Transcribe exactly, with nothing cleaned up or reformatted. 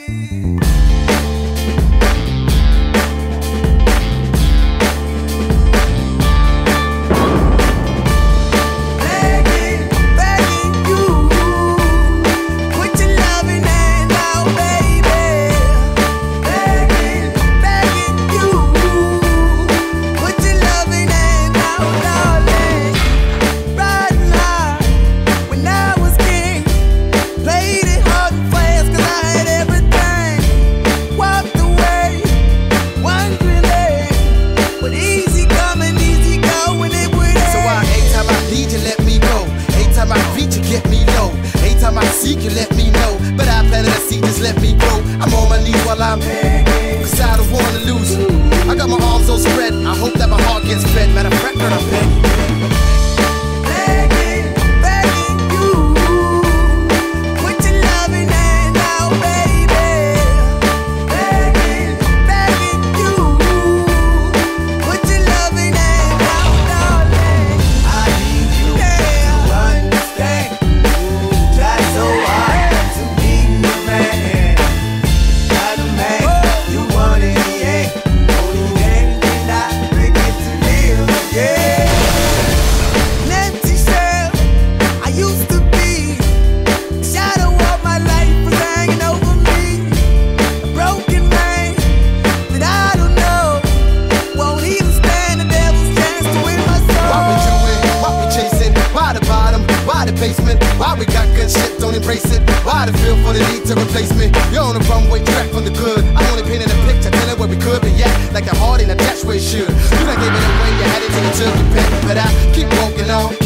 seek, you let me know. But I planted a seed, just let me grow. I'm on my knees while I'm begging, cause I don't wanna lose you. I got my arms all spread, I hope that my heart gets fed. Matter of fact, girl, I'm begging. Begging, begging you, put your loving hand out, baby. Begging, begging you, put your loving hand out, darling. I need you to understand. Try so hard to be the man, not the man you want in the end. Only then can I bring it to live again. An empty shell I used to be, the shadow of my life was hanging over me. A broken man that I don't know won't even stand the devil's chance to win my soul. Why we do it? Why we chasing? Why the bottom? Why the basement? Why we got good shit, don't embrace it? Why the feel for the need to replace me? You're on the runway track from the good. I'm only painting a picture, telling where we could be at. Like the heart ain't attached where it should. You done gave it away, you had it till you took your pick. But I keep walking on.